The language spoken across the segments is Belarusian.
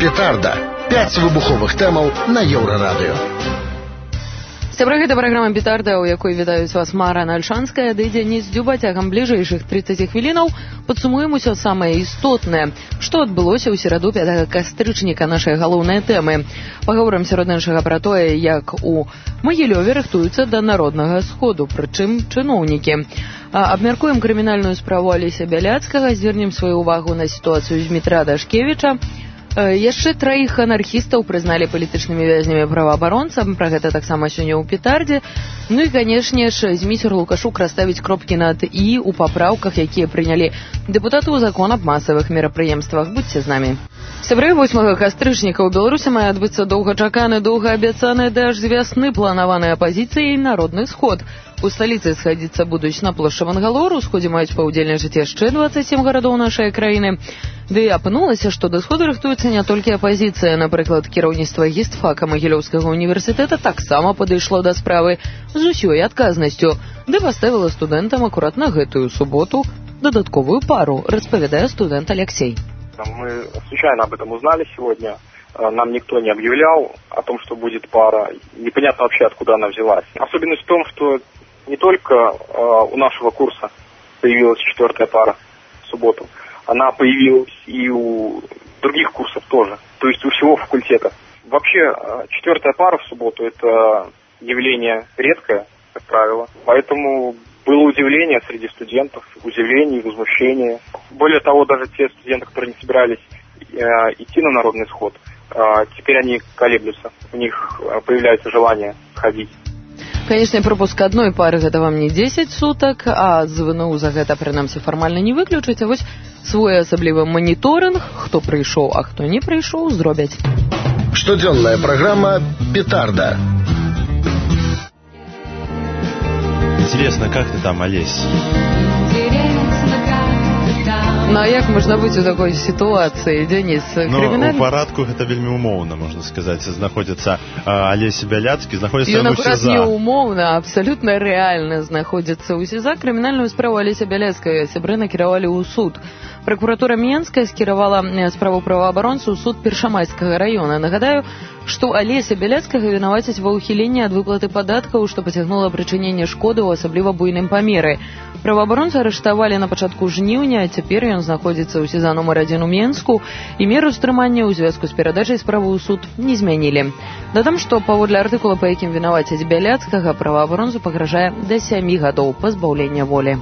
Петарда. 5 выбуховых тэмаў на Еўрарадыё. Сябры, гэта праграма «Петарда», у якой вітаюць вас Марана Альшанская, ды Дзяніс Дзюба. Цягам бліжэйшых 30 хвілінаў падсумуем усё самае істотнае, што адбылося ў сераду 5 кастрычніка нашай галоўнай тэмы. Пагаворым сярод іншага пра тое, як у Магілёве рыхтуюцца да народнага сходу, прычым чыноўнікі. Абмяркуем крымінальную справу Алеся Бяляцкага, звернем сваю ўвагу на сітуацыю Змітра Дашкевіча. Яшчэ 3 анархістаў прызналі палітычнымі вязнямі праваабаронцам, пра гэта таксама сёння ў Петардзе. Ну і, канешне ж, Зміцер Лукашук расставіць кропкі над «і» у папраўках, якія прынялі дэпутаты ў закон аб масавых мерапрыемствах. Будзьце з намі. Сябры, 8 кастрычніка ў Беларусі мае адбыцца доўгачаканы, доўгаабяцаны даж з вясны планаваны апазіцыяй народны сход. У сталіцы схадзіцца будуць на плошчы Мангалор, у сходзе маюць паўдзельнічаць яшчэ 27 гарадоў нашай краіны. Ды апынулася, што да сходу рыхтуецца не толькі апазіцыя. Напрыклад, кіраўніцтва гістфака Магілёўскага універсітэта таксама падышло да справы з усёй адказнасцю, ды паставіла студэнтам акурат на гэтую суботу дадатковую пару, распавядае студэнт Алексей. Мы случайно об этом узнали сегодня. Нам никто не объявлял о том, что будет пара. Непонятно вообще, откуда она взялась. Особенность в том, что не только у нашего курса появилась 4-я пара в субботу. Она появилась и у других курсов тоже. То есть у всего факультета. Вообще, 4-я пара в субботу – это явление редкое, как правило. Поэтому было удивление среди студентов, удивление и возмущение. Более того, даже те студенты, которые не собирались идти на народный сход, теперь они колеблются. У них появляется желание ходить. Конечно, пропуск одной пары гэта вам не 10 сутак, а з ВНУ за гэта, прынамсі, фармальна не выключаць. А вось свой асаблівы маніторынг, хто прыйшоў, а хто не прыйшоў, зробяць. Штодзённая праграма «Петарда». Интересно, как ты там, Олесь? Ну а як можна быць у такой сітуацыі, Дзяніс? У парадку гэта вельмі умоўна, можна сказаць. Знаходзіцца Алесь Бяляцкі, знаходзіцца ў СІЗА. Ён акурат не умоўна, абсалютна рэальна знаходзіцца ў СІЗА. Крымінальную справу Алеся Бяляцкага сябры накіравалі ў суд. Пракуратура Менская скіравала справу праваабаронцу ў суд Першамайскага раёна. Нагадаю, што Алеся Бяляцкага вінавацяць ва ўхіленні ад выплаты падаткаў, што пацягнула прычыненне шкоды ў асабліва буйным памеры. Праваабаронцу арыштавалі на пачатку жніўня, а цяпер ён знаходзіцца ў СІЗА номер 1 у Менску, і меру стрымання ў звязку з перадачай справы ў суд не змянілі. Дадам, што паводле артыкула, па якім вінавацяць Бяляцкага, праваабаронцу пагражае да 7 гадоў пазбаўлення волі.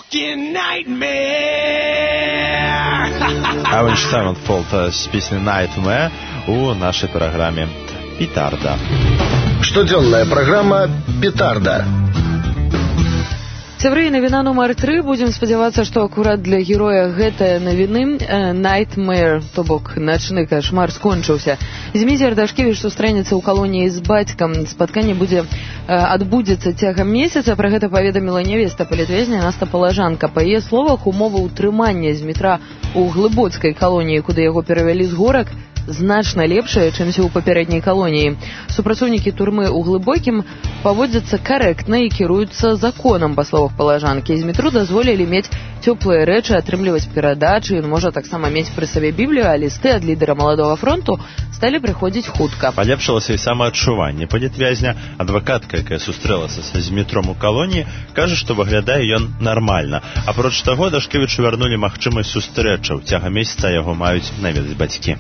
Avenged Sevenfold з песні Nightmare у нашай праграме «Петарда». Штодзённая праграма «Петарда». Сябры, навіна нумар 3. Будзем спадзявацца, што акурат для героя гэтая навіны Nightmare, то бок начны кашмар, скончыўся. Зміцер Дашкевіч сустрэнецца ў калоніі з бацькам. Спатканне адбудзецца цягам месяца. Пра гэта паведаміла нявеста палітвязня Наста Палажанка. Па яе словах, умовы ўтрымання Змітра ў глыбоцкай калоніі, куды яго перавялі з горак, значна лепшая, чымся ў папярэдняй калоніі. Супрацоўнікі турмы ў глыбокім паводзяцца карэктна і кіруюцца законам, па словах Палажанкі. Змітру дазволілі мець цёплыя рэчы, атрымліваць перадачы, ён можа таксама мець пры сабе Біблію, а лісты ад лідара Маладога фронту сталі прыходзіць хутка. Палепшылася і самаадчуванне палітвязня. Адвакатка, якая сустрэлася са Змітром у калоніі, кажа, што выглядае ён нармальна. Апроч таго, Дашкевічу вярнулі магчымасць сустрэчаў. Цягам месяца яго маюць наведаць бацькі.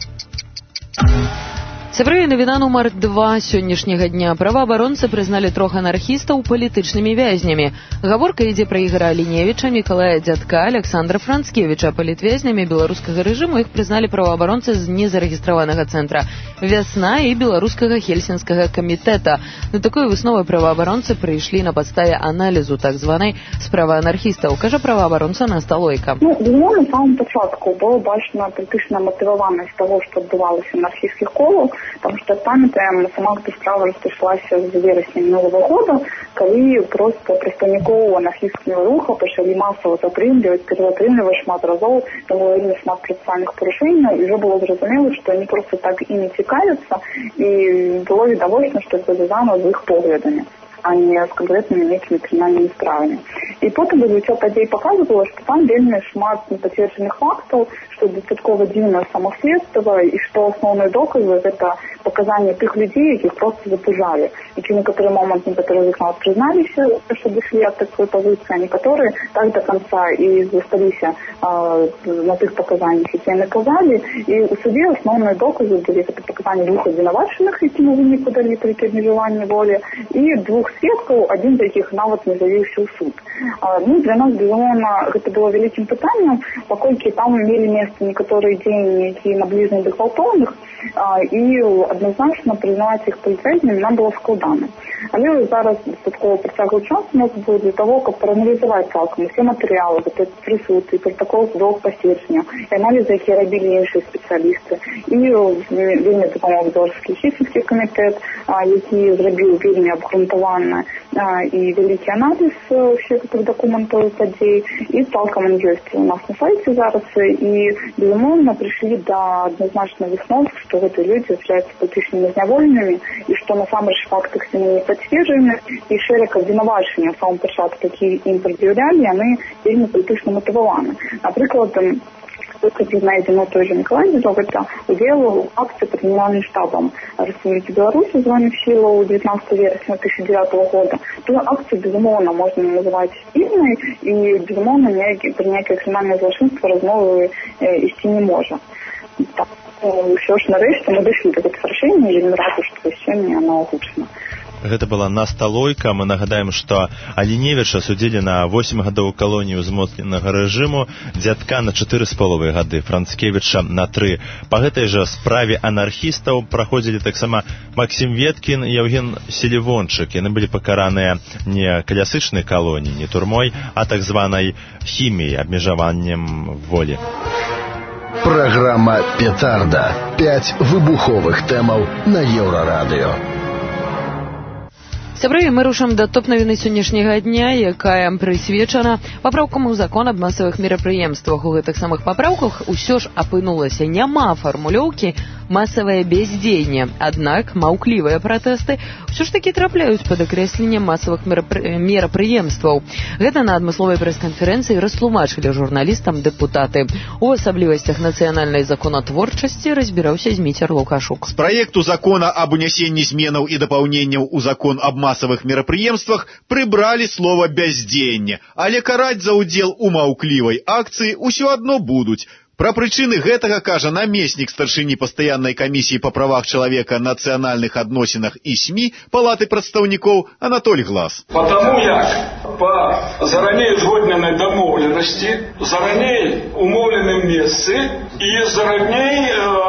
Сябры, навіна нумар 2 сённяшняга дня. Праваабаронцы прызналі 3 анархістаў палітычнымі вязнямі. Гаворка ідзе пра Ігора Аліневіча, Мікалая Дзядка, Александра Францкевіча. Палітвязнямі беларускага рэжыму іх прызналі праваабаронцы з незарэгістраванага цэнтра «Вясна» і беларускага хельсінскага камітэта. На такой высновы праваабаронцы прыйшлі на падставе аналізу так званай справы анархістаў, кажа праваабаронца Наста Лойка. На самом пачатку было бачна палітычная матываванасць таго, што адбывалася анархійскіх колаў, потому что, памятаем, сама эта справа разошлася з верасня минулого года, калі просто прадстаўнікоў анархійскага руха пачалі масава затрымліваць шмат разоў, там было вельмі шмат працэсуальных парушэнняў, і ўжо было зразумела, што они просто так і не цікавяцца, і было відавочна, што это звязана з іх поглядамі. а не с конкретными некими криминальными справами. И потом развитие подей показывало, что там вельми шмат неподтвержденных фактов, что дастаткова дзіўнае самоследства, и что основные доказы это показания тех людей, якіх просто запужали. И в некоторый момент некоторые из нас признались, что дошли от такой позиции, а некоторые так до конца и застались на тех показаниях, які наказали. И у суде основные доказы были это показания двух обвинувачених, які на выніку дали при обмежуванні волі, и двух свідків, один з яких навіть не заявився у суд. Для нас, безумовно, это было великим питанням, поскольку там имели место некоторые деяния, які наближені до гвалтовних, і однозначно признавати їх поліцейськими нам було складно. Але зараз достатково притягли час у нас буде для того, щоб проаналізувати цілком всі матеріали, присутні, протокол судового посвідчення, і аналізи, які робили інші спеціалісти. І вельми допомог Дорський чисельський комітет, який зробив вельми обґрунтований і великий аналіз всіх цих документів подій. І цілком він є у нас на сайті зараз. І, безумовно, прийшли до однозначного висновку, що ці люди являються політичними зневоленими, і що на самих фактах вони не підтверджені, і шерек обвинувачення в самому початку, які їм пред'являли, вони вельми політично мотивовані. Наприклад, выходе знайдено той же Николай Дедок, это удел акции под Генеральным штабом Республики Беларусь, званый в силу 19 вересня 2009 года. Ту акцию, безумовно, можно называть спільною, и, безумовно, при ніяке кримінальне злочинство розмови ісці не може. Так, все ж нарешті ми дійшли до таких рішень, і я рада, що сьогодні воно гучно. Гэта была Насталойка. Мы нагадаем, што Аленевіча судзілі на 8 гадоў калоніі ўзмоцненага рэжыму, дзядка на 4,5 гады, Францкевіча на 3. Па гэтай жа справе анархістаў праходзілі таксама Максім Веткін і Евген Селівончык. Яны былі пакараныя не калясычнай калоніі, не турмой, а так званай хіміяй, абмежаваннем волі. Программа «Петарда». 5 выбуховых тэмаў на Еўрарадыё. Сябры, мы рушым да топ-навіны сённяшняга дня, якая прысвечана папраўкам у закон аб масавых мерапрыемствах. У гэтых самых папраўках усё ж апынулася няма фармулёўкі «масавае бяздзеянне». Аднак маўклівыя пратэсты ўсё ж такі трапляюць пад акрэсленне масавых мерапрыемстваў. Гэта на адмысловай прэс-канферэнцыі растлумачылі журналістам дэпутаты. У асаблівасцях нацыянальнай законатворчасці разбіраўся Зміцер Лукашук. З праекту закона об унесенні зменаў і дапаўненняў у закон об масавых мерапрыемствах прыбралі слова «бяздзеянне», але караць за ўдзел у маўклівай акцыі ўсё адно будуць. Пра прычыны гэтага кажа намеснік старшыні пастаяннай камісіі па правах чалавека, нацыянальных адносінах і СМІ Палаты прадстаўнікоў Анатоль Глас. Потому як па зараней узгодненай дамоўленасці, зараней умоўленым месцы і зараней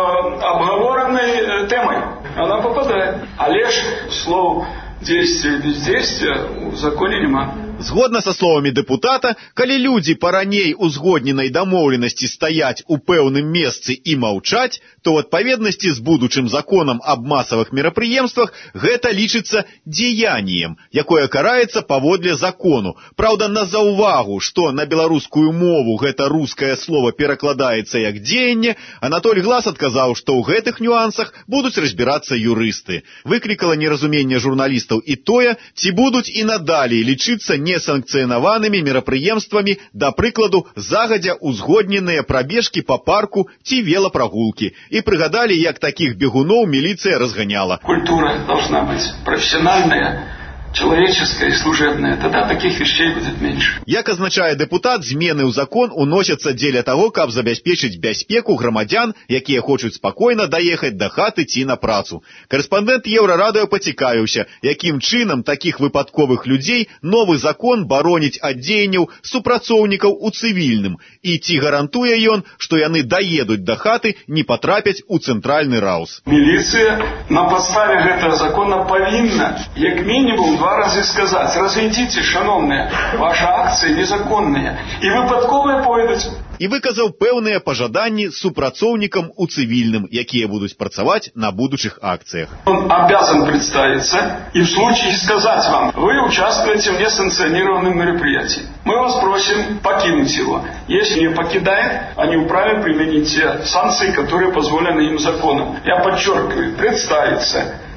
обговоренной темой она попадает. Але ж слов действия и бездействия в законе нема. Згодна са словамі дэпутата, калі людзі па раней узгодненай дамоўленасці стаяць у пэўным месцы і маўчаць, то ў адпаведнасці з будучым законам аб масавых мерапрыемствах гэта лічыцца дзеяннем, якое караецца паводле закону. Праўда, на заўвагу, што на беларускую мову гэта рускае слово перакладаецца як дзеянне, Анатоль Глас адказаў, што ў гэтых нюансах будуць разбірацца юрысты. Выклікала неразуменне журналістаў і тое, ці будуць і надалей лічыцца несанкцыянаванымі мерапрыемствамі, да прыкладу, загадзя узгодненыя прабежкі па парку ці велапрагулкі. І прыгадалі, як такіх бегуноў міліцыя разганяла. Культура должна быть профессиональная, человеческая и служебная. Тогда таких вещей будет меньше. Як азначае дэпутат, змены ў закон уносяцца дзеля таго, каб забяспечыць бяспеку грамадзян, якія хочуць спакойна даехаць да хаты ці на працу. Карэспандэнт Еўрарадыё пацікавіўся, якім чынам такіх выпадковых людзей новы закон бароніць ад дзеянняў супрацоўнікаў у цывільным, і ці гарантуе ён, што яны даедуць да хаты, не патрапяць у цэнтральны раус. Міліцыя на падставе гэтага закона павінна, як мінімум, 2 разы сказаць: разведзіце, шановныя, ваши акцыі незаконныя, і выпадковыя пойдуць. І выказаў пэўныя пажаданні супрацоўнікам у цывільным, якія будуць працаваць на будучых акцыях. Он обязан представиться и в случае сказать вам: вы участвуете в несанкционированном мероприятии. Мы вас просим покинуть его. Если не покидает, они вправе применить те санкции, которые позволены им законом. Я подчеркиваю, представиться.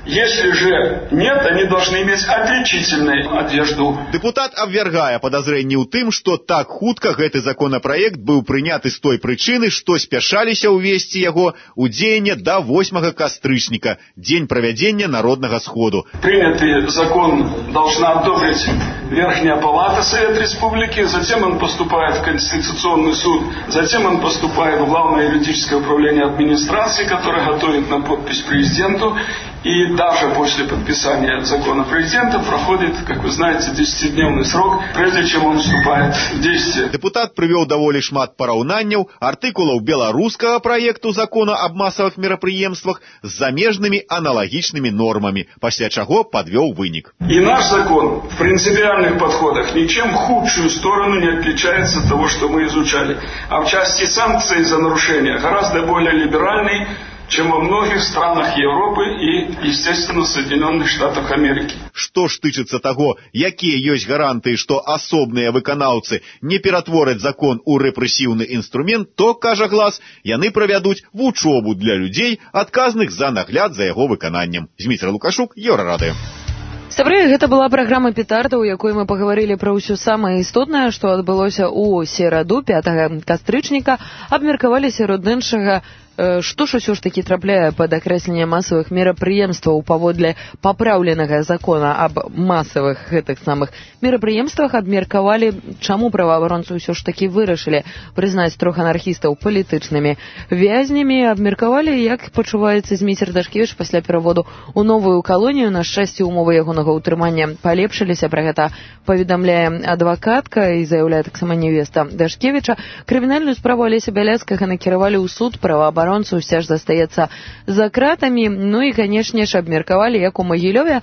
Если же нет, они должны иметь отличительную одежду. Депутат абвяргае падазрэнні ў тым, што так хутка гэты законапраект быў прыняты з той прычыны, што спяшаліся ўвесці яго ў дзеянне да 8 кастрычніка, дзень правядзення народнага сходу. Принятый закон должна одобрить Верхняя Палата Совета Республики, затем он поступает в Конституционный суд, затем он поступает в Главное юридическое управление администрации, которое готовит на подпись президенту. И даже после подписания закона президента проходит, как вы знаете, 10-дневный срок, прежде чем он вступает в действие. Депутат прывёў даволі шмат параўнанняў, артыкулаў беларускага праекту закона аб масавых мерапрыемствах з замежнымі аналагічнымі нормамі, пасля чаго падвёў вынік. И наш закон в принципиальных подходах ничем худшую сторону не отличается от того, что мы изучали. А в части санкций за нарушение гораздо более либеральный, чем во многих странах Европы и, естественно, Соединенных Штатах Америки. Што ж тычыцца таго, якія ёсць гарантыі, што асобныя выканаўцы не ператвораць закон у рэпрэсіўны інструмент, то, кажа Глас, яны правядуць вучобу для людзей, адказных за нагляд за яго выкананнем. Зміцер Лукашук, Еўрарадыё. Сябры, гэта была праграма «Петарда», у якой мы паговорили пра ўсё самае істотнае, што адбылося ў сераду 5 кастрычніка, абмеркавалі сярод іншага, што ж усё ж такі трапляе пад акрэсленне масавых мерапрыемстваў паводле папраўленага закона аб масавых гэтых самых мерапрыемствах, абмеркавалі, чаму праваабаронцы ўсё ж такі вырашылі прызнаць 3 анархістаў палітычнымі вязнямі, абмеркавалі, як пачуваецца Зміцер Дашкевіч пасля пераводу ў новую калонію. На шчасце, умовы ягонага ўтрымання палепшыліся, пра гэта паведамляе адвакатка і заяўляе таксама невеста Дашкевіча. Крымінальную справу Алеся Бяляцкага накіравалі ў суд, праваабаронцы ўсё ж застаецца за кратамі. Ну і, канешне ж, абмеркавалі, як у Магілёве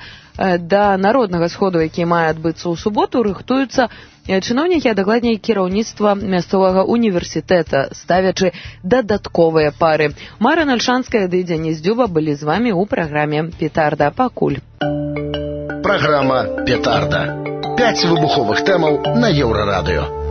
да народнага сходу, які мае адбыцца ў суботу, рыхтуюцца чыноўнікі, а дакладней кіраўніцтва мясцовага універсітэта, ставячы дадатковыя пары. Мара Нальшанская ды Дзяніс Дзюба былі з вамі ў праграме «Петарда». Пакуль. Праграма «Петарда». 5 выбуховых тэмаў на Еўрарадыё.